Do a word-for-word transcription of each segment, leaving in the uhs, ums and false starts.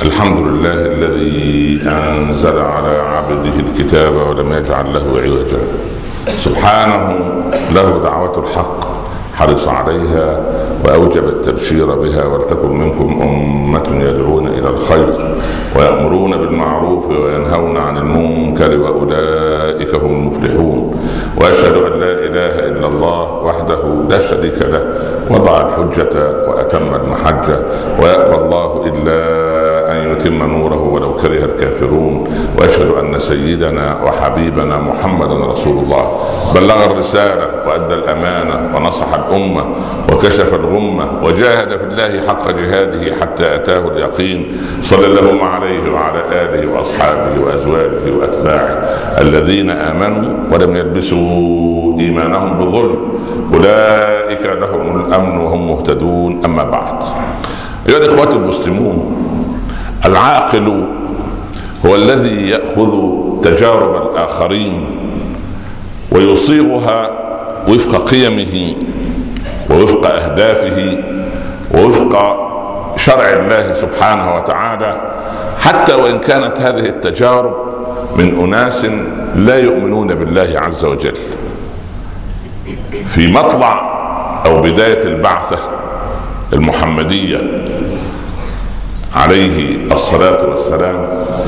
الحمد لله الذي أنزل على عبده الكتاب ولم يجعل له عوجا، سبحانه له دعوة الحق حرص عليها وأوجب التبشير بها، ولتكن منكم أمة يدعون إلى الخير ويأمرون بالمعروف وينهون عن المنكر وأولئك هم المفلحون. وأشهد أن لا إله إلا الله وحده لا شريك له، وضع الحجة وأتم المحجة، ويأبى الله إلا أن يتم نوره ولو كره الكافرون. وأشهد أن سيدنا وحبيبنا محمدا رسول الله بلغ الرسالة وأدى الأمانة ونصح الأمة وكشف الغمة وجاهد في الله حق جهاده حتى أتاه اليقين، صلى الله عليه وعلى آله وأصحابه وأزواجه وأتباعه الذين آمنوا ولم يلبسوا إيمانهم بظلم، أولئك لهم الأمن وهم مهتدون. أما بعد، أيها الإخوة المسلمون، العاقل هو الذي يأخذ تجارب الآخرين ويصيغها وفق قيمه ووفق أهدافه ووفق شرع الله سبحانه وتعالى، حتى وإن كانت هذه التجارب من أناس لا يؤمنون بالله عز وجل. في مطلع أو بداية البعثة المحمدية عليه الصلاة والسلام،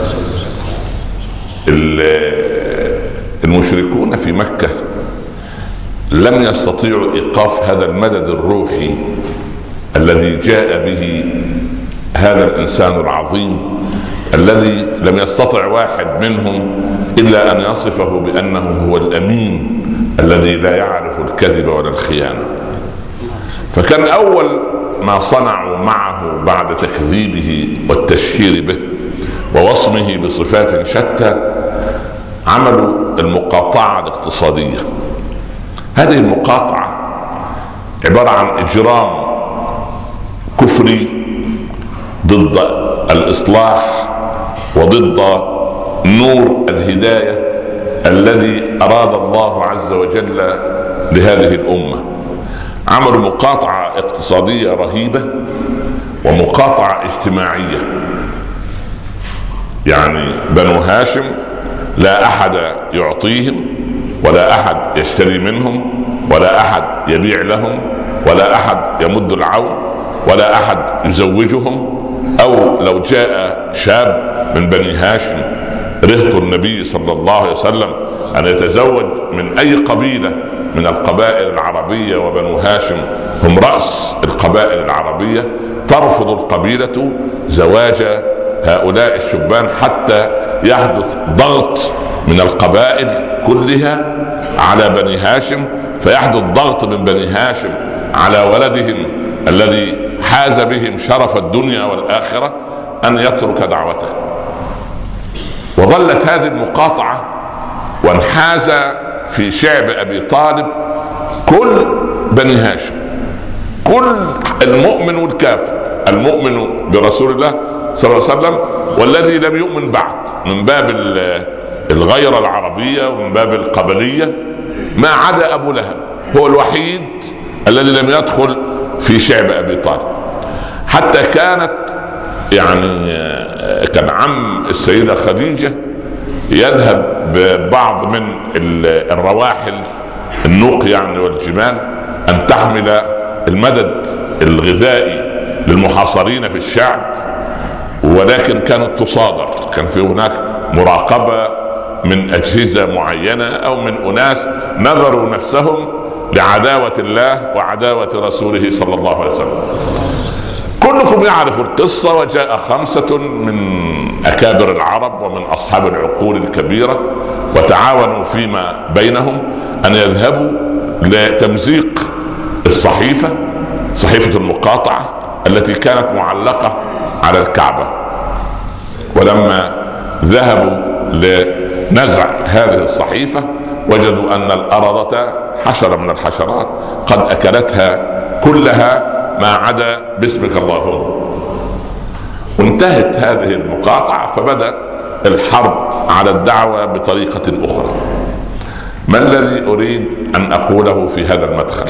المشركون في مكة لم يستطيعوا إيقاف هذا المدد الروحي الذي جاء به هذا الإنسان العظيم، الذي لم يستطع واحد منهم إلا أن يصفه بأنه هو الأمين الذي لا يعرف الكذب ولا الخيانة. فكان أول ما صنعوا معه بعد تكذيبه والتشهير به ووصمه بصفات شتى عملوا المقاطعة الاقتصادية. هذه المقاطعة عبارة عن إجرام كفري ضد الإصلاح وضد نور الهداية الذي أراد الله عز وجل لهذه الأمة. عملوا مقاطعة اقتصادية رهيبة ومقاطعة اجتماعية، يعني بنو هاشم لا أحد يعطيهم ولا أحد يشتري منهم ولا أحد يبيع لهم ولا أحد يمد العون ولا أحد يزوجهم، أو لو جاء شاب من بني هاشم رهط النبي صلى الله عليه وسلم أن يتزوج من أي قبيلة من القبائل العربية، وبنو هاشم هم رأس القبائل العربية، ترفض القبيلة زواج هؤلاء الشبان حتى يحدث ضغط من القبائل كلها على بني هاشم، فيحدث ضغط من بني هاشم على ولدهم الذي حاز بهم شرف الدنيا والآخرة أن يترك دعوته. وظلت هذه المقاطعة وانحاز في شعب أبي طالب كل بني هاشم، كل المؤمن والكافر، المؤمن برسول الله صلى الله عليه وسلم والذي لم يؤمن بعد، من باب الغيرة العربية ومن باب القبلية، ما عدا أبو لهب هو الوحيد الذي لم يدخل في شعب أبي طالب. حتى كانت يعني كان عم السيدة خديجة يذهب ببعض من الرواحل النوق يعني والجمال أن تحمل المدد الغذائي للمحاصرين في الشعب، ولكن كانت تصادر، كان في هناك مراقبة من أجهزة معينة أو من أناس نظروا نفسهم لعداوة الله وعداوة رسوله صلى الله عليه وسلم. كلكم يعرف القصة، وجاء خمسة من أكابر العرب ومن أصحاب العقول الكبيرة وتعاونوا فيما بينهم أن يذهبوا لتمزيق الصحيفة، صحيفة المقاطعة التي كانت معلقة على الكعبة. ولما ذهبوا لنزع هذه الصحيفة وجدوا أن الأرضة حشرة من الحشرات قد أكلتها كلها ما عدا باسمك اللهم. وانتهت هذه المقاطعة، فبدأ الحرب على الدعوة بطريقة أخرى. ما الذي أريد أن أقوله في هذا المدخل؟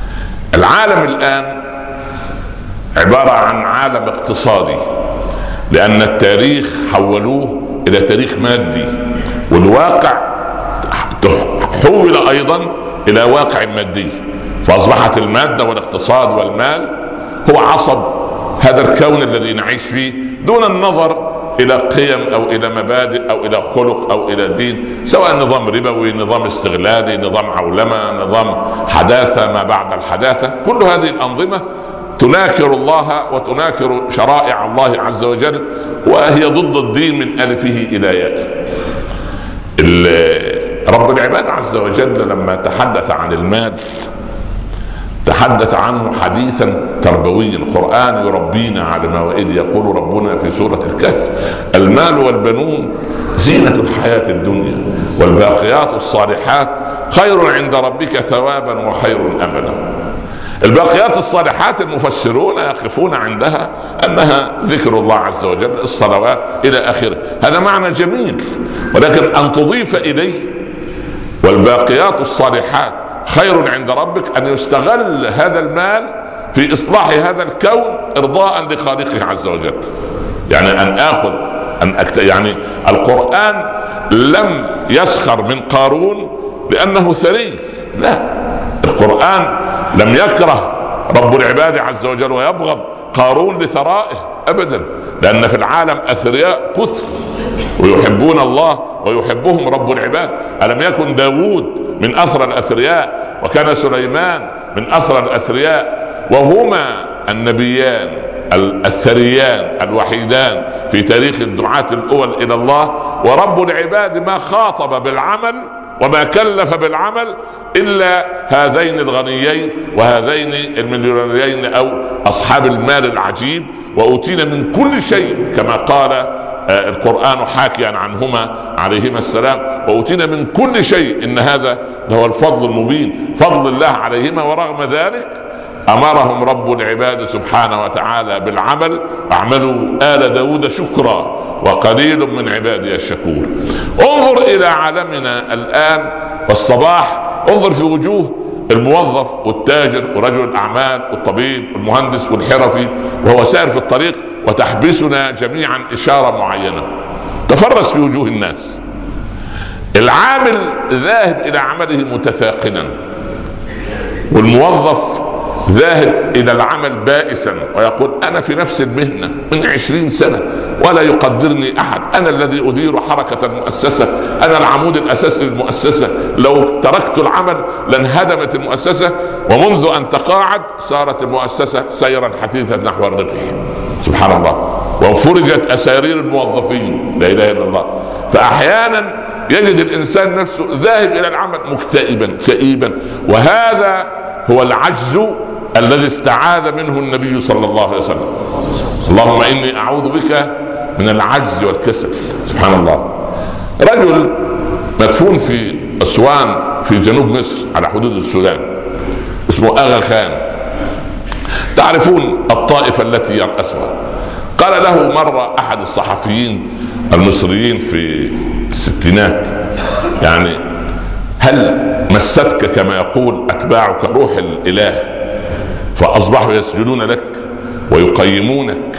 العالم الآن عبارة عن عالم اقتصادي لأن التاريخ حولوه إلى تاريخ مادي، والواقع حول أيضا إلى واقع مادي، فأصبحت المادة والاقتصاد والمال هو عصب هذا الكون الذي نعيش فيه، دون النظر إلى قيم أو إلى مبادئ أو إلى خلق أو إلى دين، سواء نظام ربوي، نظام استغلالي، نظام عولمة، نظام حداثة ما بعد الحداثة. كل هذه الأنظمة تناكر الله وتناكر شرائع الله عز وجل، وهي ضد الدين من ألفه إلى يائه. رب العباد عز وجل لما تحدث عن المال تحدث عنه حديثا تربويا. القرآن يربينا على موائد. يقول ربنا في سورة الكهف: المال والبنون زينة الحياة الدنيا والباقيات الصالحات خير عند ربك ثوابا وخير أملا. الباقيات الصالحات المفسرون يقفون عندها أنها ذكر الله عز وجل، الصلوات إلى آخره. هذا معنى جميل، ولكن أن تضيف إليه والباقيات الصالحات خير عند ربك، أن يستغل هذا المال في إصلاح هذا الكون إرضاء لخالقه عز وجل. يعني أن آخذ أن أكت... يعني القرآن لم يسخر من قارون لأنه ثري، لا، القرآن لم يكره رب العباد عز وجل ويبغض قارون لثرائه أبدا، لأن في العالم أثرياء كثر ويحبون الله ويحبهم رب العباد. ألم يكن داود من أثرى الأثرياء، وكان سليمان من أثرى الأثرياء، وهما النبيان الثريان الوحيدان في تاريخ الدعاة الأول إلى الله. ورب العباد ما خاطب بالعمل وما كلف بالعمل إلا هذين الغنيين وهذين المليونيرين أو أصحاب المال العجيب، وأوتينا من كل شيء كما قال القرآن حاكيا عنهما عليهما السلام: وأوتينا من كل شيء إن هذا هو الفضل المبين، فضل الله عليهما. ورغم ذلك أمرهم رب العباد سبحانه وتعالى بالعمل: اعملوا آل داود شكرا وقليل من عبادي الشكور. انظر إلى عالمنا الآن والصباح، انظر في وجوه الموظف والتاجر ورجل الأعمال والطبيب والمهندس والحرفي وهو سائر في الطريق، وتحبسنا جميعا إشارة معينة. تفرس في وجوه الناس. العامل ذاهب إلى عمله متثاقنا، والموظف ذاهب إلى العمل بائسا ويقول: أنا في نفس المهنة من عشرين سنة ولا يقدرني أحد، أنا الذي أدير حركة المؤسسة، أنا العمود الأساسي للمؤسسة، لو تركت العمل لانهدمت المؤسسة. ومنذ أن تقاعد صارت المؤسسة سيرا حثيثا نحو الربح. سبحان الله. وفرجت أسارير الموظفين، لا إله إلا الله. فأحيانا يجد الإنسان نفسه ذاهب إلى العمل مكتئبا كئيبا، وهذا هو العجز الذي استعاذ منه النبي صلى الله عليه وسلم: اللهم إني أعوذ بك من العجز والكسل. سبحان الله. رجل مدفون في أسوان في جنوب مصر على حدود السودان اسمه أغا خان، تعرفون الطائفة التي يرأسها. قال له مرة أحد الصحفيين المصريين في الستينات: يعني هل مستك كما يقول أتباعك روح الإله فأصبحوا يسجدون لك ويقيمونك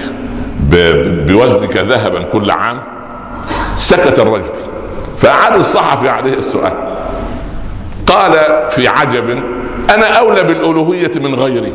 بوزنك ذهبا كل عام؟ سكت الرجل، فأعاد الصحفي عليه السؤال. قال في عجب: أنا أولى بالألوهية من غيري،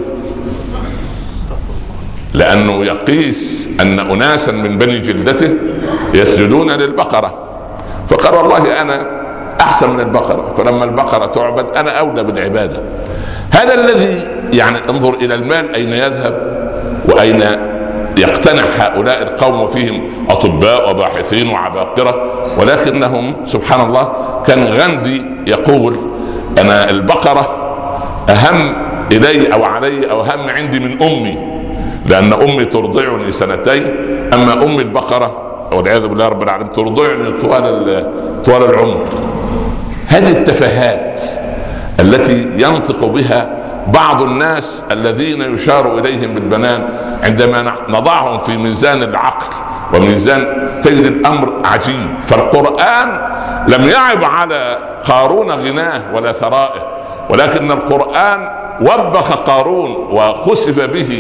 لأنه يقيس أن أناسا من بني جلدته يسجدون للبقرة، فقال: والله أنا أحسن من البقرة، فلما البقرة تعبد أنا أولى بالعبادة. هذا الذي يعني انظر إلى المال أين يذهب وأين يقتنع هؤلاء القوم، وفيهم أطباء وباحثين وعباقرة، ولكنهم سبحان الله. كان غاندي يقول: أنا البقرة أهم إلي أو علي أو أهم عندي من أمي، لأن أمي ترضعني سنتين، أما أمي البقرة والعياذ بالله رب العالمين ترضعني طوال طوال العمر. هذه التفاهات التي ينطق بها بعض الناس الذين يشار إليهم بالبنان عندما نضعهم في ميزان العقل وميزان، تجد الأمر عجيب. فالقرآن لم يعب على قارون غناه ولا ثرائه، ولكن القرآن وبخ قارون وخسف به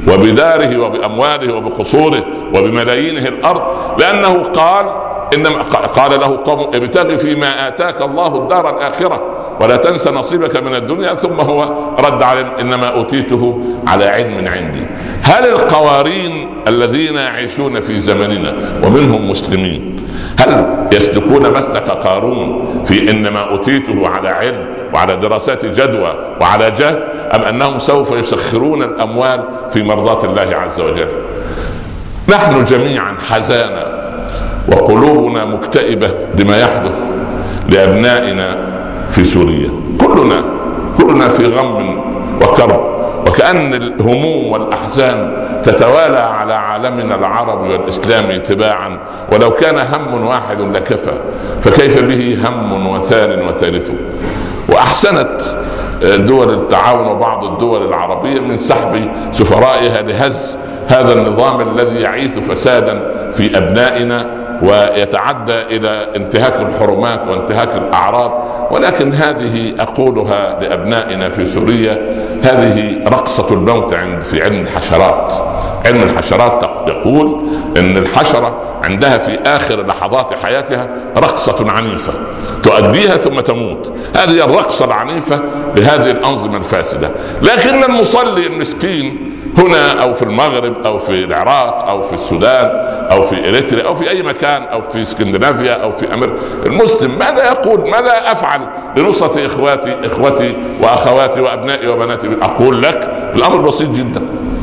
وبداره وبأمواله وبقصوره وبملايينه الأرض، لأنه قال إنما قال له قوم ابتغ فيما آتاك الله الدار الآخرة ولا تنس نصيبك من الدنيا، ثم هو رد عليه إنما أوتيته على علم عندي. هل القوارين الذين يعيشون في زمننا ومنهم مسلمين هل يسلكون مسلك قارون في إنما أوتيته على علم وعلى دراسات جدوى وعلى جهل، أم أنهم سوف يسخرون الأموال في مرضاة الله عز وجل؟ نحن جميعا حزانة وقلوبنا مكتئبة لما يحدث لأبنائنا في سوريا. كلنا كلنا في غم وكرب، وكأن الهموم والأحزان تتوالى على عالمنا العربي والإسلامي تباعا، ولو كان هم واحد لكفى، فكيف به هم وثان وثالث. وأحسنت دول التعاون وبعض الدول العربية من سحب سفرائها لهز هذا النظام الذي يعيث فسادا في أبنائنا ويتعدى إلى انتهاك الحرمات وانتهاك الأعراض. ولكن هذه أقولها لأبنائنا في سوريا، هذه رقصة الموت عند في علم الحشرات. علم الحشرات يقول إن الحشرة عندها في آخر لحظات حياتها رقصة عنيفة تؤديها ثم تموت. هذه الرقصة العنيفة لهذه الأنظمة الفاسدة. لكن المصلي المسكين هنا أو في المغرب أو في العراق أو في السودان أو في إريتريا أو في أي مكان أو في اسكندنافيا أو في أمريكا، المسلم ماذا يقول؟ ماذا أفعل لنصرة إخواتي إخوتي وأخواتي وأبنائي وبناتي؟ أقول لك الأمر بسيط جدا.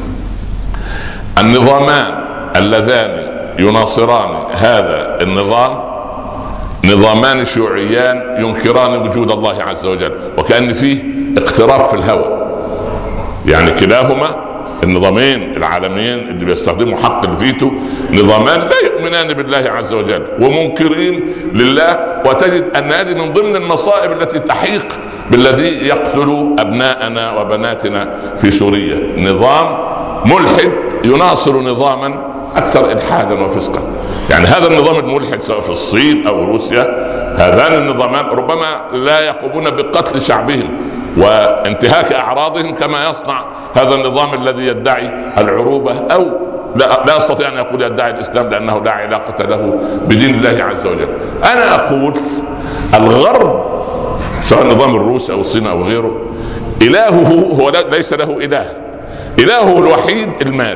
النظامان اللذان يناصران هذا النظام نظامان شيوعيان ينكران وجود الله عز وجل، وكأن فيه اقتراب في الهوى. يعني كلاهما النظامين العالميين اللي بيستخدموا حق الفيتو نظامان لا يؤمنان بالله عز وجل ومنكرين لله، وتجد أن هذه من ضمن المصائب التي تحيق بالذي يقتل أبناءنا وبناتنا في سوريا. نظام ملحد يناصر نظاما أكثر إلحادا وفسقا. يعني هذا النظام الملحد سواء في الصين أو روسيا، هذان النظامان ربما لا يقومون بقتل شعبهم وانتهاك أعراضهم كما يصنع هذا النظام الذي يدعي العروبة أو لا, لا يستطيع أن يقول يدعي الإسلام لأنه لا علاقة له بدين الله عز وجل. أنا أقول الغرب سواء النظام الروسي أو الصين أو غيره إلهه هو ليس له إله، إلهه الوحيد المال،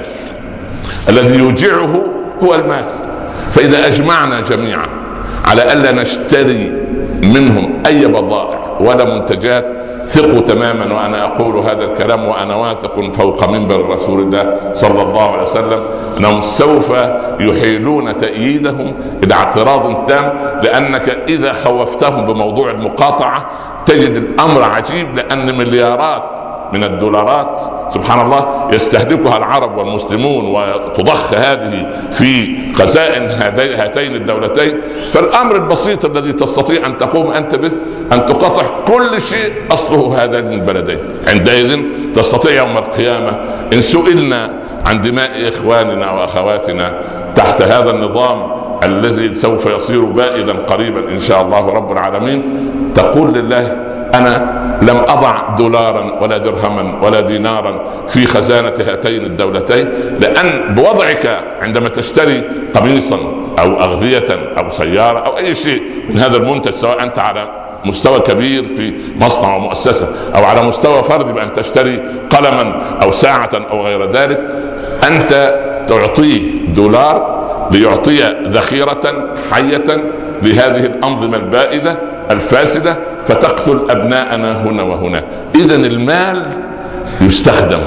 الذي يوجعه هو المال. فإذا أجمعنا جميعا على ألا نشتري منهم أي بضائع ولا منتجات، ثقوا تماما وأنا أقول هذا الكلام وأنا واثق فوق منبر رسول الله صلى الله عليه وسلم أنهم سوف يحيلون تأييدهم إلى اعتراض تام، لأنك إذا خوفتهم بموضوع المقاطعة تجد الأمر عجيب، لأن مليارات من الدولارات سبحان الله يستهلكها العرب والمسلمون وتضخ هذه في خزائن هاتين الدولتين. فالأمر البسيط الذي تستطيع أن تقوم أنت به أن تقاطع كل شيء أصله هذين البلدين. عندئذ تستطيع يوم القيامة إن سئلنا عن دماء إخواننا وأخواتنا تحت هذا النظام الذي سوف يصير بائدا قريبا إن شاء الله رب العالمين، تقول لله أنا لم أضع دولارا ولا درهما ولا دينارا في خزانة هاتين الدولتين، لأن بوضعك عندما تشتري قميصا أو أغذية أو سيارة أو أي شيء من هذا المنتج، سواء أنت على مستوى كبير في مصنع ومؤسسة أو على مستوى فردي بأن تشتري قلما أو ساعة أو غير ذلك، أنت تعطيه دولار ليعطي ذخيرة حية لهذه الأنظمة البائدة الفاسدة فتقتل أبناءنا هنا وهناك. إذن المال يستخدم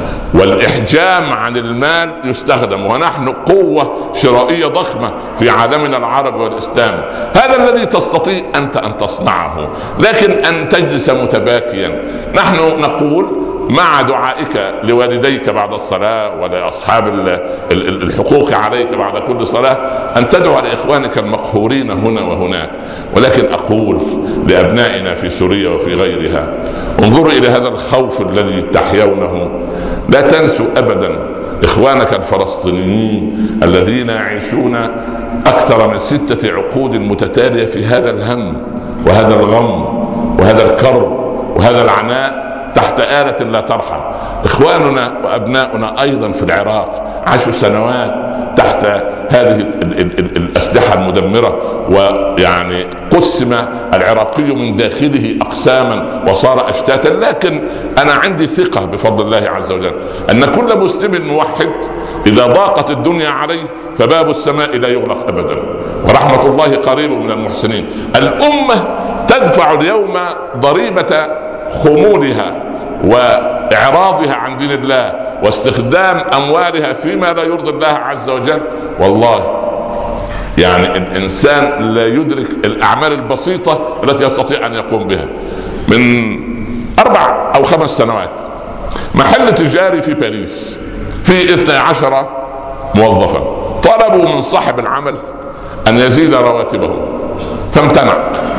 والإحجام عن المال يستخدم، ونحن قوة شرائية ضخمة في عالمنا العربي والإسلامي. هذا الذي تستطيع أنت أن تصنعه، لكن أن تجلس متباكيا. نحن نقول مع دعائك لوالديك بعد الصلاة ولأصحاب الحقوق عليك بعد كل صلاة أن تدعو لإخوانك المقهورين هنا وهناك، ولكن أقول لأبنائنا في سوريا وفي غيرها انظروا إلى هذا الخوف الذي تحيونه. لا تنسوا أبدا إخوانك الفلسطينيين الذين يعيشون أكثر من ستة عقود متتالية في هذا الهم وهذا الغم وهذا الكرب وهذا العناء تحت آلة لا ترحم. إخواننا وأبناؤنا أيضا في العراق عاشوا سنوات تحت هذه الأسلحة المدمرة، ويعني قسم العراقي من داخله أقساما وصار أشتاتا. لكن أنا عندي ثقة بفضل الله عز وجل أن كل مسلم موحد إذا ضاقت الدنيا عليه فباب السماء لا يغلق أبدا، ورحمة الله قريب من المحسنين. الأمة تدفع اليوم ضريبة خمولها وإعراضها عن دين الله واستخدام أموالها فيما لا يرضي الله عز وجل. والله يعني الإنسان لا يدرك الأعمال البسيطة التي يستطيع أن يقوم بها. من أربع أو خمس سنوات محل تجاري في باريس في اثني عشر موظفا طلبوا من صاحب العمل أن يزيد رواتبهم فامتنع.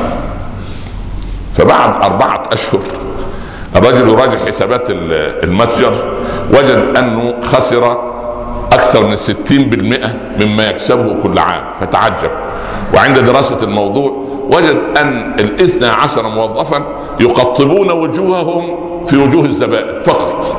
فبعد أربعة أشهر الرجل يراجع حسابات المتجر وجد أنه خسر أكثر من ستين بالمئة مما يكسبه كل عام، فتعجب. وعند دراسة الموضوع وجد أن الاثنى عشر موظفا يقطبون وجوههم في وجوه الزبائن فقط.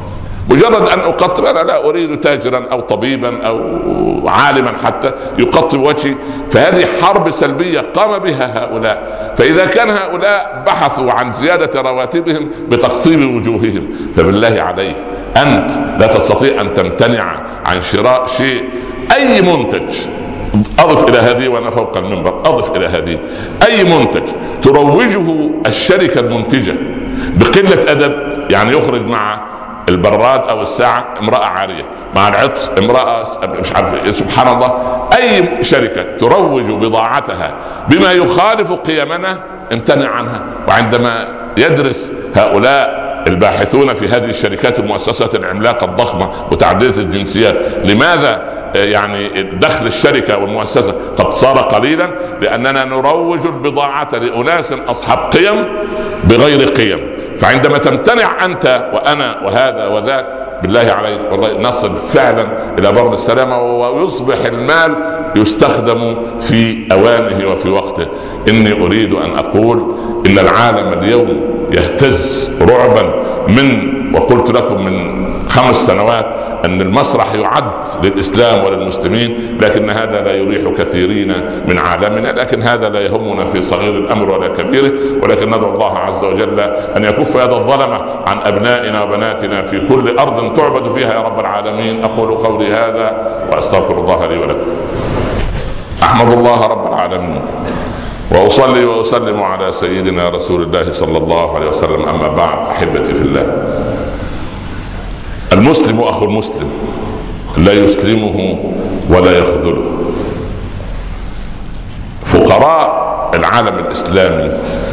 مجرد أن أقطب، أنا لا أريد تاجرا أو طبيبا أو عالما حتى يقطب وجهي. فهذه حرب سلبية قام بها هؤلاء. فإذا كان هؤلاء بحثوا عن زيادة رواتبهم بتقطيب وجوههم، فبالله عليك أنت لا تستطيع أن تمتنع عن شراء شيء، أي منتج. أضف إلى هذه وأنا فوق المنبر، أضف إلى هذه أي منتج تروجه الشركة المنتجة بقلة أدب، يعني يخرج مع البراد او الساعه امراه عاريه، مع العطس امراه مش عارف، سبحان الله. اي شركه تروج بضاعتها بما يخالف قيمنا امتنع عنها. وعندما يدرس هؤلاء الباحثون في هذه الشركات المؤسسات العملاقه الضخمه وتعددة الجنسيات لماذا يعني دخل الشركه والمؤسسه قد صار قليلا، لاننا نروج البضاعه لاناس اصحاب قيم بغير قيم. فعندما تمتنع أنت وأنا وهذا وذاك، بالله عليك والله نصل فعلا إلى بر السلامة، ويصبح المال يستخدم في أوانه وفي وقته. إني أريد أن أقول إن العالم اليوم يهتز رعبا من، وقلت لكم من خمس سنوات أن المسرح يعد للإسلام وللمسلمين، لكن هذا لا يريح كثيرين من عالمنا. لكن هذا لا يهمنا في صغير الأمر ولا كبيره، ولكن ندعو الله عز وجل أن يكف يد الظلمة عن أبنائنا وبناتنا في كل أرض تعبد فيها يا رب العالمين. أقول قولي هذا وأستغفر الله لي ولكم. أحمد الله رب العالمين وأصلي وأسلم على سيدنا رسول الله صلى الله عليه وسلم. أما بعد، أحبتي في الله، المسلم أخو المسلم لا يسلمه ولا يخذله. فقراء العالم الإسلامي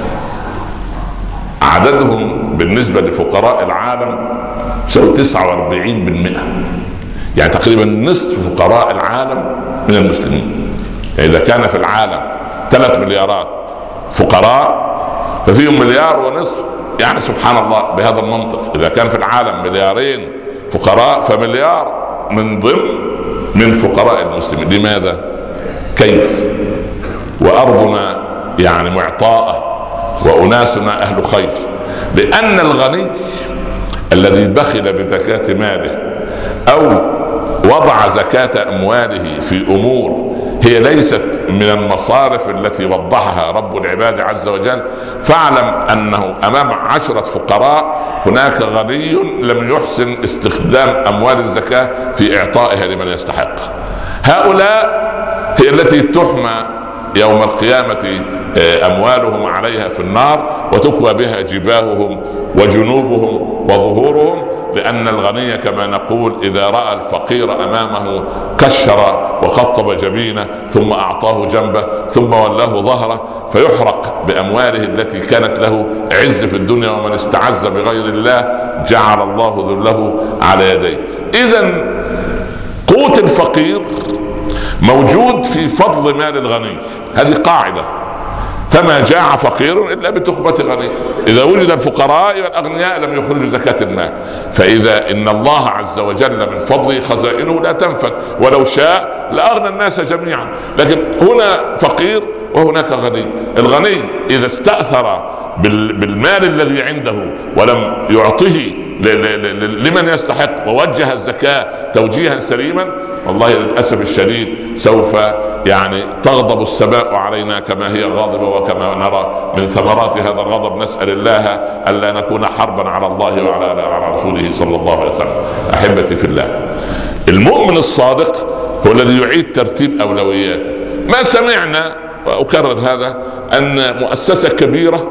عددهم بالنسبة لفقراء العالم سوى تسعة وأربعين بالمئة، يعني تقريبا نصف فقراء العالم من المسلمين. يعني إذا كان في العالم ثلاث مليارات فقراء ففيهم مليار ونصف، يعني سبحان الله بهذا المنطق إذا كان في العالم مليارين فقراء فمليار من ضمن من فقراء المسلمين. لماذا؟ كيف؟ وأرضنا يعني معطاءة وأناسنا أهل خير. لأن الغني الذي بخل بزكاة ماله أو وضع زكاة أمواله في أمور هي ليست من المصارف التي وضحها رب العباد عز وجل، فاعلم أنه أمام عشرة فقراء هناك غني لم يحسن استخدام أموال الزكاة في إعطائها لمن يستحق. هؤلاء هي التي تحمى يوم القيامة أموالهم عليها في النار وتكوى بها جباههم وجنوبهم وظهورهم. لأن الغني كما نقول إذا رأى الفقير أمامه كشر وقطب جبينه ثم أعطاه جنبه ثم ولاه ظهره، فيحرق بأمواله التي كانت له عز في الدنيا. ومن استعز بغير الله جعل الله ذله على يديه. إذن قوت الفقير موجود في فضل مال الغني، هذه قاعدة. فما جاع فقير إلا بتخبة غني. إذا وجد الفقراء والأغنياء لم يخرجوا زكاة المال. فإذا إن الله عز وجل من فضله خزائنه لا تنفد، ولو شاء لأغنى الناس جميعا. لكن هنا فقير وهناك غني. الغني إذا استأثر بالمال الذي عنده ولم يعطه لمن يستحق ووجه الزكاة توجيها سليما، والله للأسف الشديد سوف يعني تغضب السماء علينا كما هي غاضبة وكما نرى من ثمرات هذا الغضب. نسأل الله ألا نكون حربا على الله وعلى على رسوله صلى الله عليه وسلم. أحبتي في الله، المؤمن الصادق هو الذي يعيد ترتيب أولوياته. ما سمعنا، وأكرر هذا، أن مؤسسة كبيرة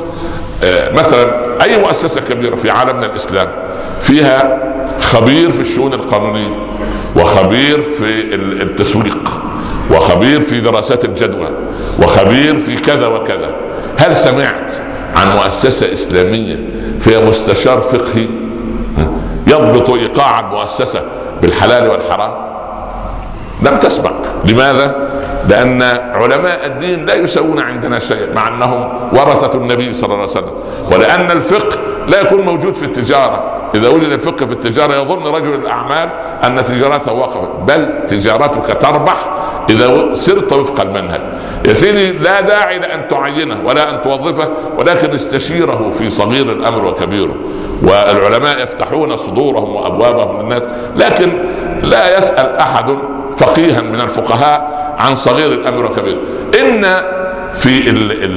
مثلا أي مؤسسة كبيرة في عالمنا الإسلام فيها خبير في الشؤون القانونية وخبير في التسويق وخبير في دراسات الجدوى وخبير في كذا وكذا، هل سمعت عن مؤسسة إسلامية فيها مستشار فقهي يضبط إيقاع المؤسسة بالحلال والحرام؟ لم تسمع. لماذا؟ لأن علماء الدين لا يسوون عندنا شيء مع أنهم ورثة النبي صلى الله عليه وسلم، ولأن الفقه لا يكون موجود في التجارة. إذا وجد الفقه في التجارة يظن رجل الأعمال أن تجارته وقفت، بل تجارتك تربح إذا سرت وفق المنهج. يا سيدي لا داعي لأن تعينه ولا أن توظفه، ولكن استشيره في صغير الأمر وكبيره. والعلماء يفتحون صدورهم وأبوابهم للناس، لكن لا يسأل أحد فقيها من الفقهاء عن صغير الأمر وكبيره. إن في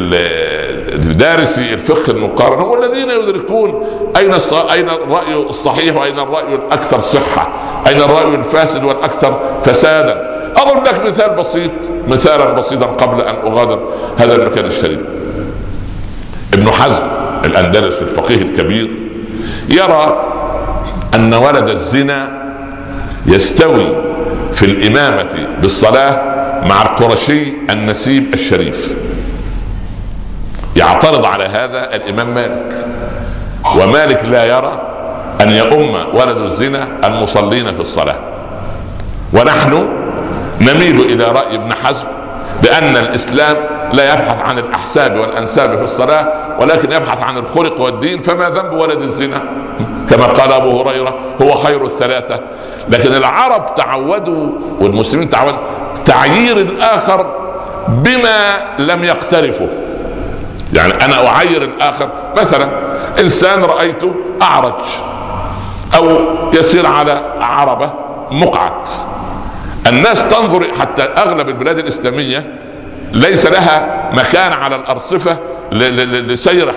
دارسي الفقه المقارن هم الذين يدركون أين أين الرأي الصحيح وأين الرأي الأكثر صحة، أين الرأي الفاسد والأكثر فسادا. أضرب لك مثال بسيط، مثالا بسيطا قبل أن أغادر هذا المكان الشريف. ابن حزم الأندلسي الفقيه الكبير يرى أن ولد الزنا يستوي في الإمامة بالصلاة مع القرشي النسيب الشريف. يعترض على هذا الإمام مالك، ومالك لا يرى أن يؤم ولد الزنا المصلين في الصلاة. ونحن نميل إلى رأي ابن حزم بأن الإسلام لا يبحث عن الأحساب والأنساب في الصلاة، ولكن يبحث عن الخلق والدين. فما ذنب ولد الزنا؟ كما قال أبو هريرة هو خير الثلاثة. لكن العرب تعودوا والمسلمين تعودوا تعيير الآخر بما لم يقترفه. يعني أنا أعير الآخر، مثلا إنسان رأيته أعرج أو يسير على عربة مقعد، الناس تنظر، حتى أغلب البلاد الإسلامية ليس لها مكان على الأرصفة لسير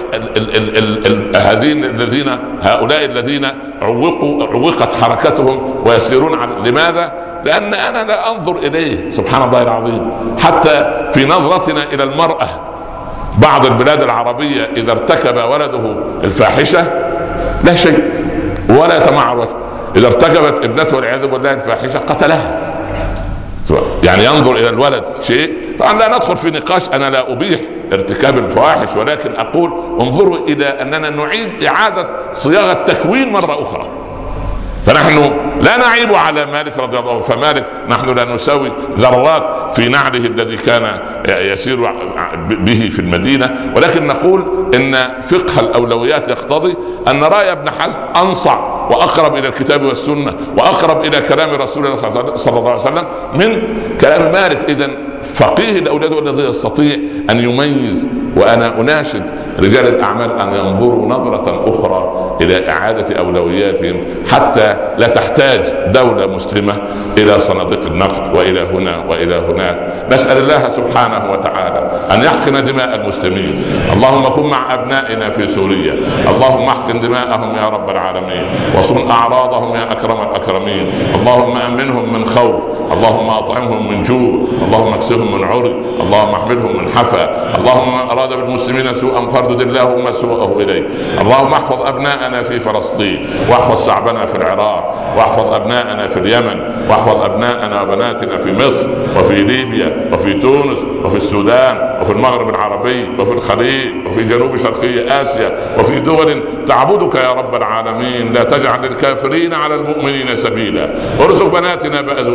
هذين الذين هؤلاء الذين عوقوا عوقت حركتهم ويسيرون على. لماذا؟ لأن أنا لا أنظر إليه، سبحان الله العظيم. حتى في نظرتنا إلى المرأة، بعض البلاد العربية إذا ارتكب ولده الفاحشة لا شيء ولا يتمعر وجهه، إذا ارتكبت ابنته والعياذ بالله الفاحشة قتلها. يعني ينظر إلى الولد شيء. طبعا لا ندخل في نقاش، أنا لا أبيح ارتكاب الفواحش، ولكن أقول انظروا إلى أننا نعيد إعادة صياغة تكوين مرة أخرى. فنحن لا نعيب على مالك رضي الله عنه، فمالك نحن لا نساوي ذرات في نعله الذي كان يسير به في المدينة، ولكن نقول إن فقه الأولويات يقتضي أن رأي ابن حزم أنصع وأقرب إلى الكتاب والسنة وأقرب إلى كلام رسول الله صلى الله عليه وسلم من كلام مالك. إذن فقيه الأولاد الذي يستطيع أن يميز. وأنا أناشد رجال الأعمال أن ينظروا نظرة أخرى إلى إعادة أولوياتهم، حتى لا تحتاج دولة مسلمة إلى صناديق النقد وإلى هنا وإلى هناك. نسأل الله سبحانه وتعالى أن يحقن دماء المسلمين. اللهم كن مع أبنائنا في سوريا، اللهم احقن دماءهم يا رب العالمين، وصن أعراضهم يا أكرم الأكرمين. اللهم أمنهم من خوف، اللهم أطعمهم من جوع، اللهم اكسهم من عري، اللهم احملهم من حفا. اللهم من أراد بالمسلمين سوءا فاردد اللهم سوءه إليه. اللهم احفظ أبناءنا في فلسطين، واحفظ شعبنا في العراق، واحفظ أبناءنا في اليمن، واحفظ أبناءنا وبناتنا في مصر وفي ليبيا وفي تونس وفي السودان وفي المغرب العربي وفي الخليج وفي جنوب شرقي آسيا وفي دول تعبدك يا رب العالمين. لا تجعل للكافرين على المؤمنين سبيلا. ارزق بناتنا بأزواج صالحة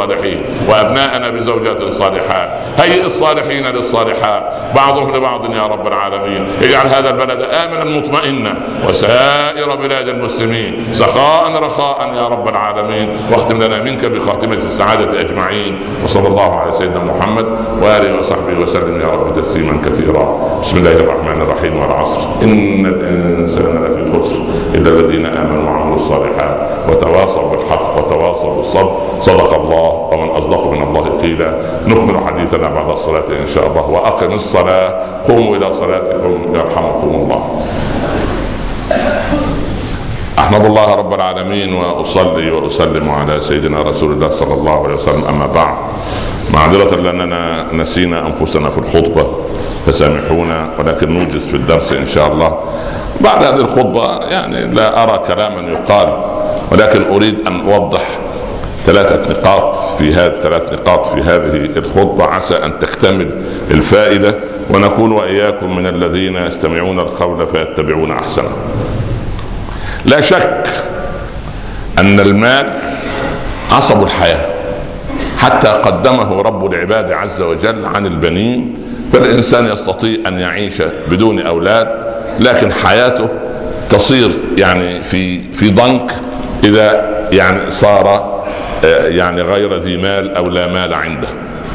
بالصالحين، وأبناءنا بزوجات صالحات، هيئ الصالحين للصالحات بعضهم لبعض يا رب العالمين. اجعل هذا البلد آمنا مطمئنا وسائر بلاد المسلمين سخاء رخاء يا رب العالمين، واختم لنا منك بخاتمة السعادة أجمعين. وصلى الله على سيدنا محمد وآله وصحبه وسلم يا رب تسليما كثيرا. بسم الله الرحمن الرحيم. والعصر إن الإنسان لفي خسر إلا الذين آمنوا وعملوا الصالحات وتواصوا بالحق وتواصوا بالصبر. صدق الله ومن أصدق من الله قيلا. نكمل حديثنا بعد الصلاة إن شاء الله. وأقم الصلاة قوموا إلى صلاتكم يرحمكم الله. أحمد الله رب العالمين وأصلي وأسلم على سيدنا رسول الله صلى الله عليه وسلم. أما بعد، معذرة لأننا نسينا أنفسنا في الخطبة فسامحونا، ولكن نوجز في الدرس إن شاء الله. بعد هذه الخطبة يعني لا أرى كلاما يقال، ولكن أريد أن أوضح ثلاثة نقاط في هذه ثلاث نقاط في هذه الخطبة عسى أن تكتمل الفائدة، ونكون وإياكم من الذين يستمعون القول فيتبعون أحسنه. لا شك أن المال عصب الحياة، حتى قدمه رب العباد عز وجل عن البنين، فالإنسان يستطيع أن يعيش بدون أولاد، لكن حياته تصير يعني في في ضنك إذا يعني صار يعني غير ذي مال أو لا مال عنده.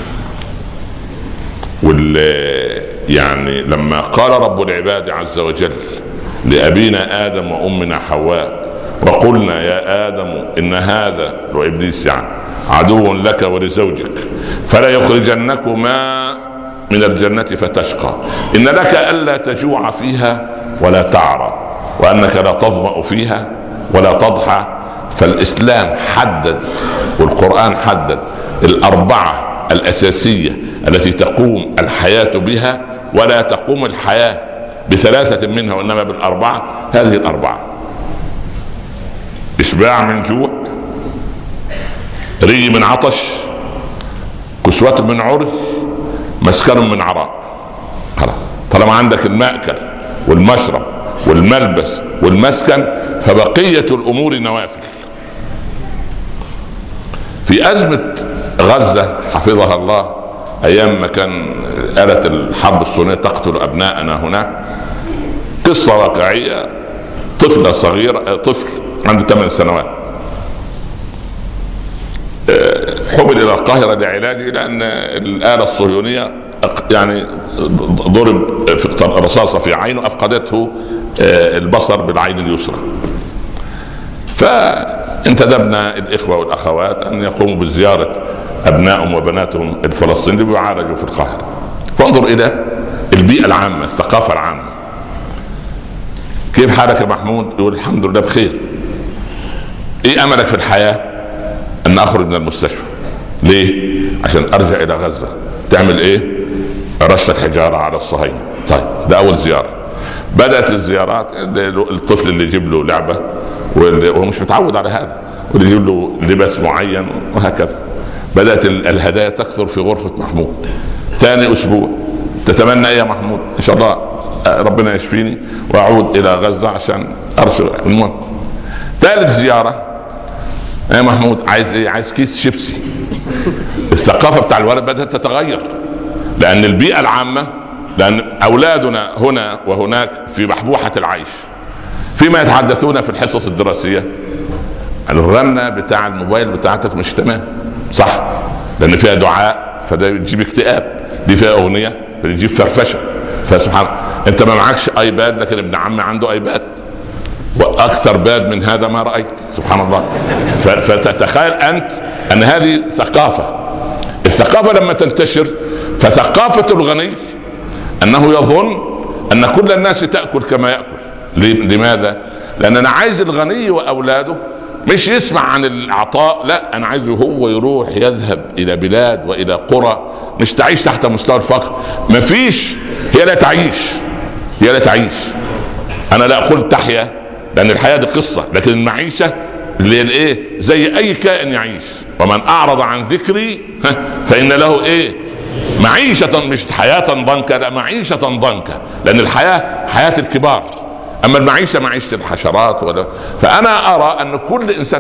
يعني لما قال رب العباد عز وجل لأبينا آدم وأمنا حواء وقلنا يا آدم إن هذا وإبليس يعني عدو لك ولزوجك فلا يخرجنكما من الجنة فتشقى، إن لك ألا تجوع فيها ولا تعرى، وأنك لا تظمأ فيها ولا تضحى. فالإسلام حدد والقرآن حدد الأربعة الأساسية التي تقوم الحياة بها، ولا تقوم الحياة بثلاثة منها وإنما بالأربعة. هذه الأربعة: إشباع من جوع، ري من عطش، كسوة من عري، مسكن من عراء. طالما عندك المأكل والمشرب والملبس والمسكن فبقية الأمور نوافل. في أزمة غزة حفظها الله أيام ما كان آلة الحرب الصهيونية تقتل أبناءنا هناك، قصة واقعية. طفلة صغيرة، طفل عنده ثمان سنوات، حمل إلى القاهرة لعلاجه لأن الآلة الصهيونية يعني ضرب في رصاصة في عينه أفقدته البصر بالعين اليسرى. فانتدبنا الإخوة والأخوات أن يقوموا بزيارة أبنائهم وبناتهم الفلسطينيين اللي بيعالجوا في القاهرة. فانظر إلى البيئة العامة، الثقافة العامة. كيف حالك يا محمود؟ يقول الحمد لله بخير. إيه أملك في الحياة؟ أن أخرج من المستشفى. ليه؟ عشان أرجع إلى غزة. تعمل إيه؟ رشة حجارة على الصهاينة. طيب ده أول زيارة. بدأت الزيارات، الطفل اللي يجيب له لعبة وهو مش متعود على هذا، واللي يجيب له لباس معين وهكذا. بدأت الهدايا تكثر في غرفة محمود. ثاني أسبوع: تتمنى إيه يا محمود؟ إن شاء الله ربنا يشفيني وأعود إلى غزة عشان أرسل. المهم ثالث زيارة: يا محمود عايز إيه؟ عايز كيس شيبسي. الثقافة بتاع الولد بدأت تتغير، لأن البيئة العامة، لأن أولادنا هنا وهناك في بحبوحة العيش. فيما يتحدثون في الحصص الدراسية الرنة بتاع الموبايل بتاعتك مش تمام، صح؟ لأن فيها دعاء فده يجيب اكتئاب، دي فيها أغنية فيجيب فرفشة. فسبحان انت ما معكش ايباد، لكن ابن عمي عنده ايباد واكثر باد من هذا ما رأيت. سبحان الله. فتتخيل انت ان هذه ثقافة. الثقافة لما تنتشر، فثقافة الغني انه يظن ان كل الناس تأكل كما يأكل. لماذا؟ لان انا عايز الغني واولاده مش يسمع عن العطاء، لا، انا عايزه هو يروح يذهب الى بلاد والى قرى مش تعيش تحت مستوى الفقر. مفيش، هي لا تعيش، هي لا تعيش. انا لا اقول تحيا، لان الحياة دي قصة، لكن المعيشة اللي الايه زي اي كائن يعيش. ومن اعرض عن ذكري فان له ايه معيشة، مش حياة ضنكة، لا، معيشة ضنكة، لان الحياة حياة الكبار، اما المعيشة معيشة الحشرات. ولا فانا ارى ان كل انسان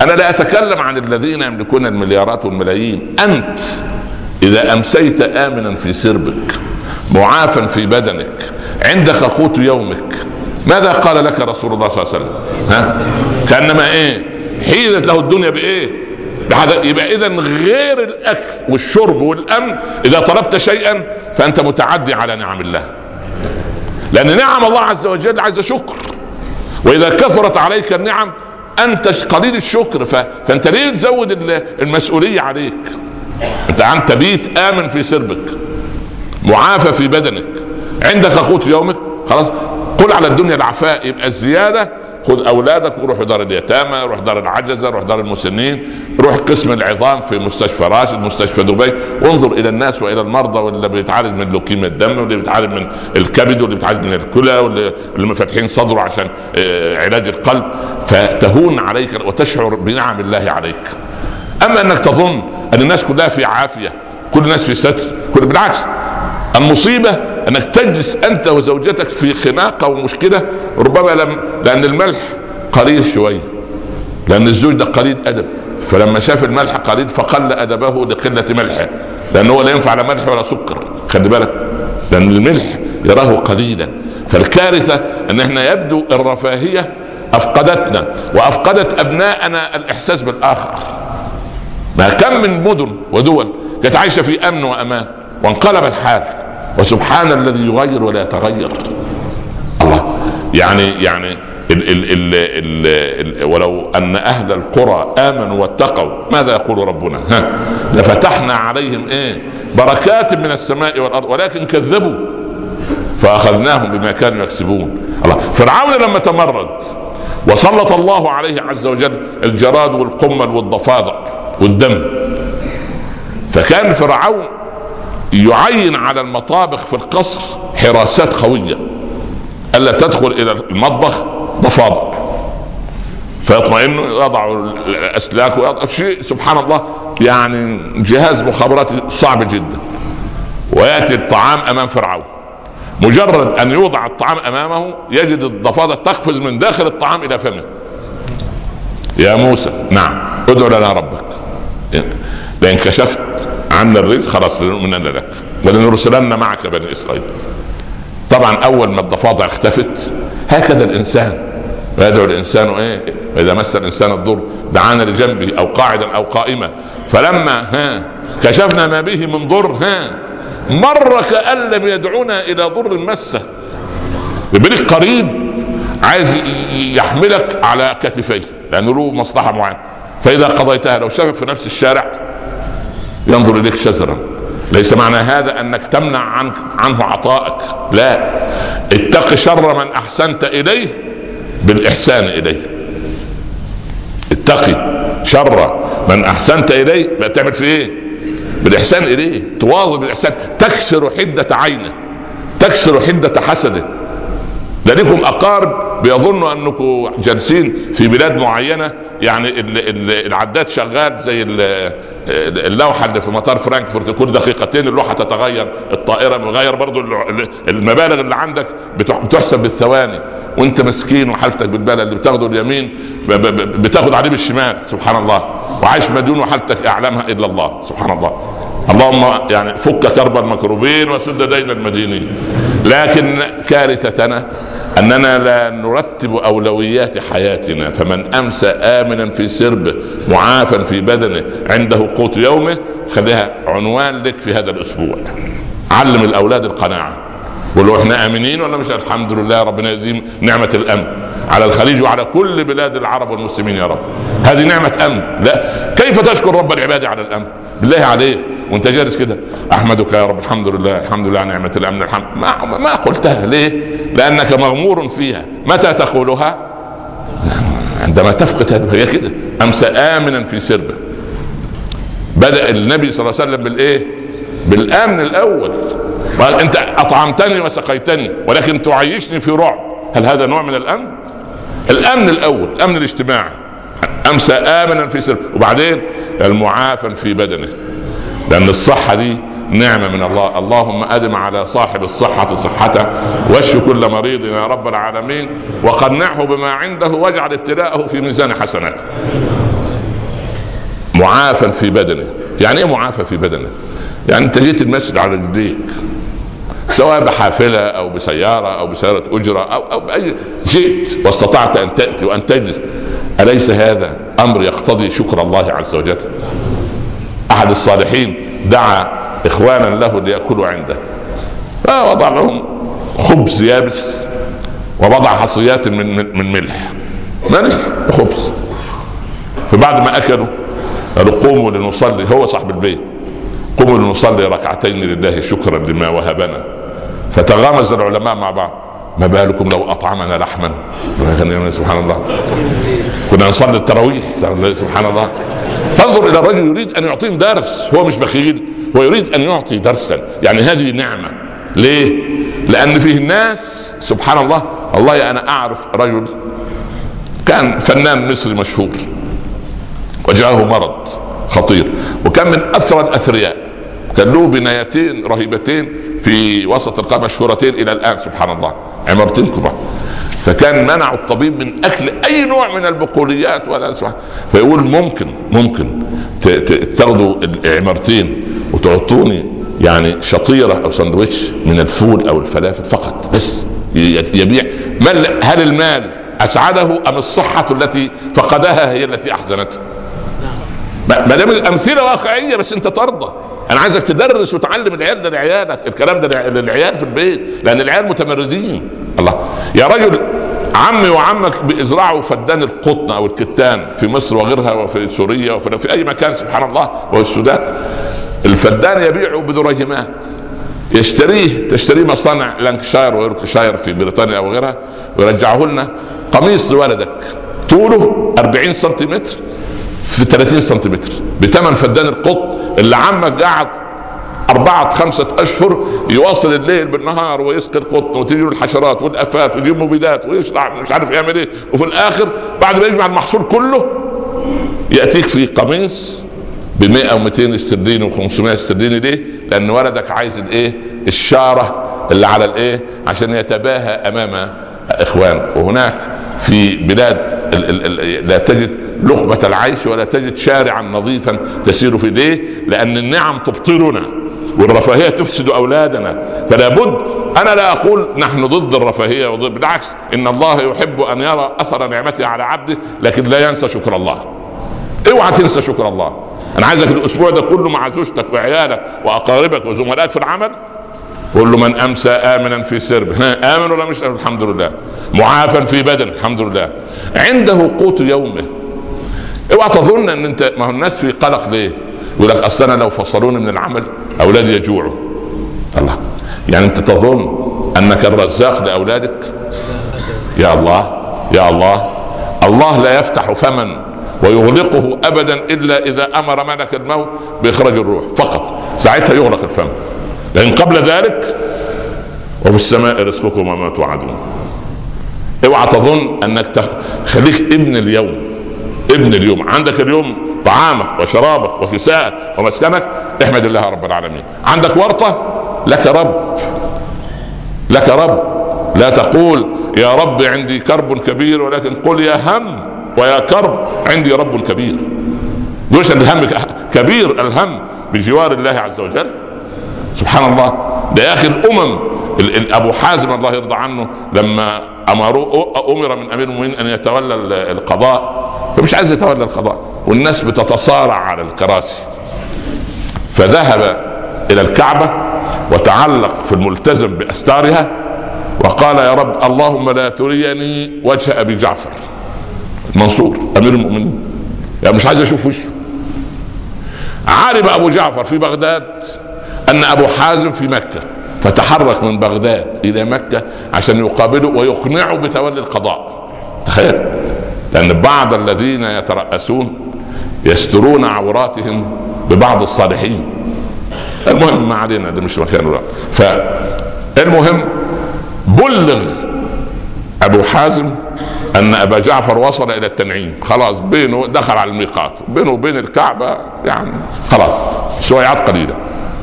انا لا اتكلم عن الذين يملكون المليارات والملايين. انت اذا امسيت امنا في سربك معافا في بدنك عندك قوت يومك، ماذا قال لك رسول الله صلى الله عليه وسلم؟ ها؟ كانما ايه؟ حيزت له الدنيا بايه؟ بحذا. يبقى اذا غير الاكل والشرب والامن، اذا طلبت شيئا فانت متعدي على نعم الله، لان نعم الله عز وجل عايزه شكر. واذا كثرت عليك النعم انت قليل الشكر، ف... فانت ليه تزود المسؤوليه عليك؟ انت عن تبيت امن في سربك معافى في بدنك عندك قوت يومك، خلاص قل على الدنيا العفاء. يبقى الزياده خذ اولادك وروح دار اليتامى، روح دار العجزه، روح دار المسنين، روح قسم العظام في مستشفى راشد، مستشفى دبي، وانظر الى الناس والى المرضى واللي بيتعالج من لوكيميا الدم واللي بيتعالج من الكبد واللي بيتعالج من الكلى واللي فاتحين صدره عشان علاج القلب، فتهون عليك وتشعر بنعم الله عليك. اما انك تظن ان الناس كلها في عافيه، كل الناس في ستر، كل بالعكس. المصيبه انك تجلس انت وزوجتك في خناقه ومشكله، ربما لم لان الملح قليل شويه، لان الزوج ده قليل ادب، فلما شاف الملح قليل فقل ادبه لقله ملحه، لانه لا ينفع لا ملح ولا سكر، خلي بالك، لان الملح يراه قليلا. فالكارثه ان احنا يبدو الرفاهيه افقدتنا وافقدت ابناءنا الاحساس بالاخر. ما كم من مدن ودول كانت عايشه في امن وامان وانقلب الحال، وسبحان الذي يغير ولا يتغير. الله يعني يعني ال ال ال ال ال ولو ان اهل القرى امنوا واتقوا ماذا يقول ربنا؟ ها لفتحنا عليهم ايه؟ بركات من السماء والارض ولكن كذبوا فاخذناهم بما كانوا يكسبون. الله فرعون لما تمرد وسلط الله عليه عز وجل الجراد والقمل والضفادع والدم، فكان فرعون يعين على المطابخ في القصر حراسات قوية ألا تدخل إلى المطبخ ضفادع، فيطمئنوا يضعوا الأسلاك ويضعوا شيء سبحان الله، يعني جهاز مخابراتي صعب جدا. ويأتي الطعام أمام فرعون، مجرد أن يوضع الطعام أمامه يجد الضفادع تقفز من داخل الطعام إلى فمه. يا موسى نعم ادعو لنا ربك لأن كشفت عنا الرزق خلاص لنؤمنن لك ولنرسلن معك بني إسرائيل. طبعا أول ما الضفادع اختفت هكذا الإنسان ويدعو الإنسان إيه؟ إذا مس الإنسان الضر دعانا لجنبه أو قاعدا أو قائما فلما ها كشفنا ما به من ضر ها مر كأن لم يدعونا إلى ضر مسه. يبقى قريب عايز يحملك على كتفيه لأنه له مصلحة معينة، فإذا قضيتها لو شافك في نفس الشارع ينظر إليك شزرا. ليس معنى هذا أنك تمنع عنه, عنه عطائك، لا، اتق شر من أحسنت إليه بالإحسان إليه. اتقي شر من أحسنت إليه بتعمل في إيه؟ بالإحسان إليه، تواظب بالإحسان، تكسر حدة عينه، تكسر حدة حسده. لديكم أقارب بيظنوا أنكم جالسين في بلاد معينة، يعني العداد شغال زي اللوحة اللي في مطار فرانكفورت كل دقيقتين اللوحة تتغير، الطائرة بتغير برضو المبالغ اللي عندك بتحسب بالثواني، وانت مسكين وحالتك بالبلد اللي بتاخده اليمين بتاخد عليه بالشمال سبحان الله، وعايش مديون وحالتك أعلمها إلا الله سبحان الله. اللهم يعني فك كرب المكروبين وسد دين المدينين. لكن كارثتنا أننا لا نرتب أولويات حياتنا، فمن أمسى آمنا في سربه معافا في بدنه عنده قوت يومه، خليها عنوان لك في هذا الأسبوع. علم الأولاد القناعة، قولوا احنا آمنين ولا مش؟ الحمد لله ربنا يديم نعمة الأمن على الخليج وعلى كل بلاد العرب والمسلمين يا رب، هذه نعمة أمن. لا، كيف تشكر رب العباد على الأمن؟ بالله عليك وانت جالس كده احمدك يا رب الحمد لله الحمد لله نعمة الأمن الحمد ما, ما قلتها ليه؟ لأنك مغمور فيها. متى تقولها؟ عندما تفقد هذا. هي كده أمسى آمنا في سربه. بدأ النبي صلى الله عليه وسلم بالإيه؟ بالأمن الأول. انت أطعمتني وسقيتني ولكن تعيشني في رعب، هل هذا نوع من الأمن؟ الأمن الأول الأمن الاجتماعي، أمسى آمنا في سربه. وبعدين المعافى في بدنه، لأن الصحة دي نعمة من الله. اللهم أدم على صاحب الصحة صحته واشف كل مريض يا رب العالمين، وقنعه بما عنده واجعل ابتلاءه في ميزان حسناته. معافى في بدنه. يعني ايه معافى في بدنه؟ يعني انت جيت المسجد على رجليك، سواء بحافلة او بسيارة او بسيارة اجرة او, أو بأي، جئت واستطعت ان تأتي وان تجلس، أليس هذا امر يقتضي شكر الله عز وجل؟ احد الصالحين دعا اخوانا له ليأكلوا عنده، فوضع لهم خبز يابس ووضع حصيات من من ملح ملح وخبز. فبعد ما اكلوا قالوا قوموا لنصلي، هو صاحب البيت، قوموا لنصلي ركعتين لله شكرا لما وهبنا. فتغامز العلماء مع بعض، ما بالكم لو اطعمنا لحما؟ سبحان الله، كنا نصلي التراويح سبحان الله. فانظر الى الرجل يريد ان يعطيهم درس، هو مش بخيل، هو يريد ان يعطي درسا. يعني هذه نعمة. ليه؟ لان فيه الناس سبحان الله. والله انا اعرف رجل كان فنان مصري مشهور وجاءه مرض خطير، وكان من اثرى الاثرياء، كان له بنايتين رهيبتين في وسط القامة مشهورتين الى الان سبحان الله، عمارتين كبار. فكان منع الطبيب من اكل اي نوع من البقوليات ولا سبحان. فيقول ممكن ممكن تاخذوا العمارتين وتعطوني يعني شطيرة او سندويتش من الفول او الفلافل فقط، بس يبيع. هل المال اسعده ام الصحة التي فقدها هي التي احزنته؟ ما دام الامثله واقعيه بس انت ترضى. انا عايزك تدرس وتعلم العيال ده لعيالك، الكلام ده للعيال في البيت، لان العيال متمردين. الله يا رجل، عمي وعمك بيزرعوا فدان القطن او الكتان في مصر وغيرها وفي سوريا وفي في اي مكان سبحان الله والسودان. الفدان يبيعه بدرهمات، يشتريه تشتريه مصانع لانكشاير ويوركشاير في بريطانيا او غيرها، ويرجعه لنا قميص لولدك طوله أربعين سنتيمتر في ثلاثين سنتيمتر بثمن فدان القط اللي عمك قاعد أربعة خمسة أشهر يواصل الليل بالنهار ويسقي القطن وتجي له الحشرات والآفات ويجيب مبيدات ويشرع مش عارف يعمل إيه، وفي الآخر بعد ما يجمع المحصول كله يأتيك في قميص بمئة ومئتين استرليني وخمسمائة استرليني. ليه؟ لأن ولدك عايز الإيه؟ الشارة اللي على الإيه؟ عشان يتباهى أمام إخوانه. وهناك في بلاد ال ال ال لا تجد لقمة العيش ولا تجد شارعا نظيفا تسير في. ليه؟ لأن النعم تبطلنا والرفاهية تفسد أولادنا. فلا بد، أنا لا أقول نحن ضد الرفاهية وضد، بالعكس إن الله يحب أن يرى أثر نعمته على عبده، لكن لا ينسى شكر الله. اوعى تنسى شكر الله. أنا عايزك الأسبوع ده كله مع زوجتك وعيالك وأقاربك وزملائك في العمل قل له من أمسى آمنا في سربه، ها آمن ولا مش آمن؟ الحمد لله. معافى في بدن، الحمد لله. عنده قوت يومه. اوعى تظن ان انت، ما هو الناس في قلق. ليه؟ يقول لك اصل انا لو فصلوني من العمل اولادي يجوعوا. الله، يعني انت تظن انك الرزاق لاولادك؟ يا الله يا الله، الله لا يفتح فما ويغلقه ابدا الا اذا امر ملك الموت باخراج الروح فقط، ساعتها يغلق الفم. لكن قبل ذلك وفي السماء رزقكم وما توعدون. اوعى تظن انك تخ... خليك ابن اليوم، ابن اليوم. عندك اليوم طعامك وشرابك وكسائك ومسكنك، احمد الله رب العالمين. عندك ورطة، لك رب، لك رب. لا تقول يا رب عندي كرب كبير، ولكن قل يا هم ويا كرب عندي رب كبير. دوش الهم كبير، الهم بجوار الله عز وجل سبحان الله. ده يا اخي الامم، ابو حازم الله يرضى عنه لما امروه امر من امير المؤمنين ان يتولى القضاء، فمش عايز يتولى القضاء والناس بتتصارع على الكراسي، فذهب الى الكعبة وتعلق في الملتزم باستارها وقال يا رب اللهم لا تريني وجه ابي جعفر منصور امير المؤمنين، يعني مش عايز اشوف وشه. عارف ابو جعفر في بغداد ان ابو حازم في مكة، فتحرك من بغداد الى مكة عشان يقابله ويقنعه بتولي القضاء. تخيل، لان بعض الذين يترأسون يسترون عوراتهم ببعض الصالحين. المهم ما علينا، ده مش مكانه. فالمهم بلغ ابو حازم ان ابا جعفر وصل الى التنعيم، خلاص بينه دخل على الميقات، بينه وبين الكعبة يعني خلاص شويعات قليلة.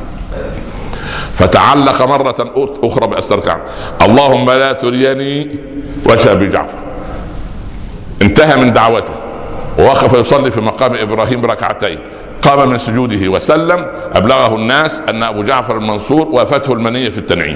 فتعلق مرة اخرى باستار الكعبة، اللهم لا تريني وجه ابي جعفر. انتهى من دعوته ووقف يصلي في مقام إبراهيم ركعتين، قام من سجوده وسلم، أبلغه الناس أن أبو جعفر المنصور وافته المنية في التنعيم.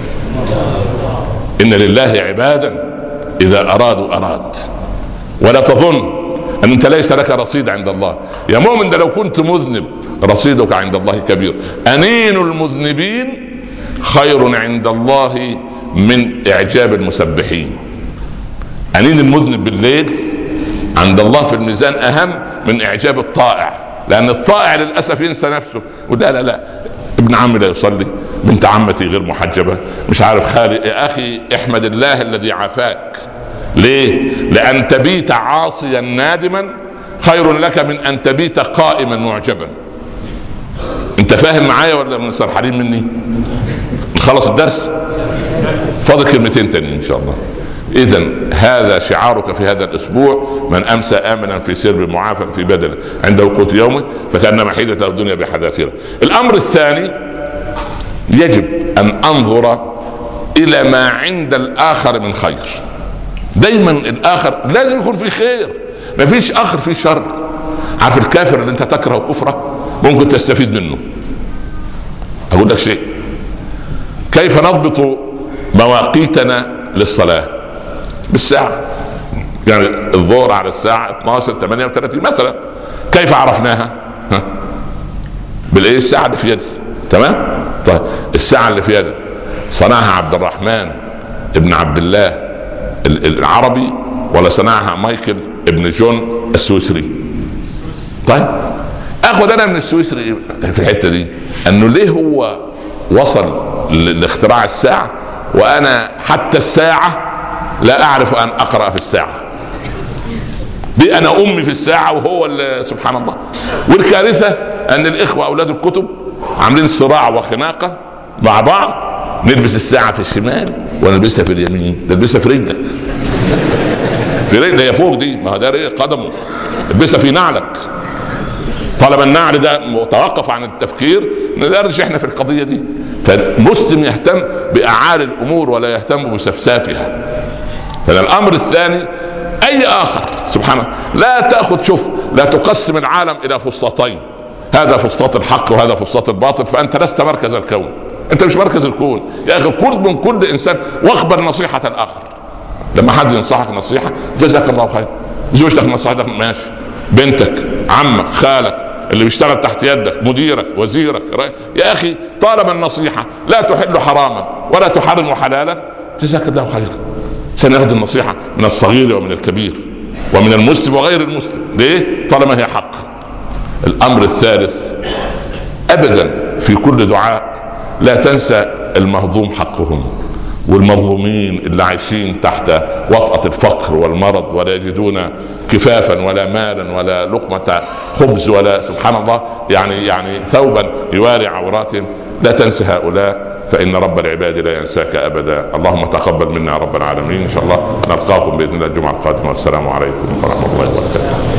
إن لله عبادا إذا أرادوا أراد. ولا تظن أن أنت ليس لك رصيد عند الله يا مؤمن، ده لو كنت مذنب رصيدك عند الله كبير. أنين المذنبين خير عند الله من إعجاب المسبحين. أنين المذنب بالليل عند الله في الميزان أهم من إعجاب الطائع، لأن الطائع للأسف ينسى نفسه ولا لا لا ابن عمي لا يصلي، بنت عمتي غير محجبة، مش عارف خالي. يا أخي احمد الله الذي عافاك. ليه؟ لأن تبيت عاصيا نادما خير لك من أن تبيت قائما معجبا. انت فاهم معايا ولا من سرحانين مني؟ خلص الدرس، فاضل كلمتين تاني ان شاء الله. اذا هذا شعارك في هذا الاسبوع: من امسى امنا في سرب معافى في بدنه عند وقوت يومه فكانما حيدته الدنيا بحذافيرها. الامر الثاني: يجب ان انظر الى ما عند الاخر من خير. دايما الاخر لازم يكون في خير، ما فيش اخر في شر. عارف الكافر اللي انت تكره كفره ممكن تستفيد منه. اقول لك شيء: كيف نضبط مواقيتنا للصلاة؟ بالساعة، يعني الظهر على الساعة اثناشر ثمانية وثلاثين مثلا. كيف عرفناها؟ ها؟ بالايه؟ الساعة اللي في يدي. تمام؟ طيب الساعة اللي في يدي صنعها عبد الرحمن ابن عبد الله العربي ولا صنعها مايكل ابن جون السويسري؟ طيب اخذ انا من السويسري في الحتة دي انه ليه هو وصل لاختراع الساعة وانا حتى الساعة لا اعرف ان اقرأ في الساعة دي. انا امي في الساعة وهو سبحان الله. والكارثة ان الاخوة اولاد الكتب عاملين صراع وخناقة مع بعض. نلبس الساعة في الشمال ونلبسها في اليمين. نلبسها في رجلك، في رجلك هي فوق دي، ما ده قدمه. البسها في نعلك. طالما النعل ده متوقف عن التفكير ندرج احنا في القضية دي. فالمسلم يهتم بأعالي الأمور ولا يهتم بسفسافها. فالأمر الثاني: أي آخر سبحانه لا تأخذ، شوف، لا تقسم العالم إلى فسطاطين، هذا فسطاط الحق وهذا فسطاط الباطل، فأنت لست مركز الكون. أنت مش مركز الكون يا أخي. كل من كل إنسان واقبل نصيحة الآخر. لما حد ينصحك نصيحة جزاك الله خير. زوجتك نصحتك ماشي، بنتك، عمك، خالك اللي بيشتغل تحت يدك، مديرك، وزيرك، يا أخي طالما النصيحة لا تحل حراما ولا تحرم حلالا جزاك الله خيرا. سنأخذ النصيحة من الصغير ومن الكبير ومن المسلم وغير المسلم. ليه؟ طالما هي حق. الأمر الثالث: أبدا في كل دعاء لا تنسى المهضوم حقهم والمظلومين اللي عايشين تحت وطأة الفقر والمرض ولا يجدون كفافا ولا مالا ولا لقمة خبز ولا سبحان الله يعني يعني ثوبا يواري عوراتهم. لا تنسى هؤلاء، فإن رب العباد لا ينساك أبدا. اللهم تقبل منا يا رب العالمين. إن شاء الله نلقاكم بإذن الله الجمعة القادمة، والسلام عليكم ورحمة الله وبركاته.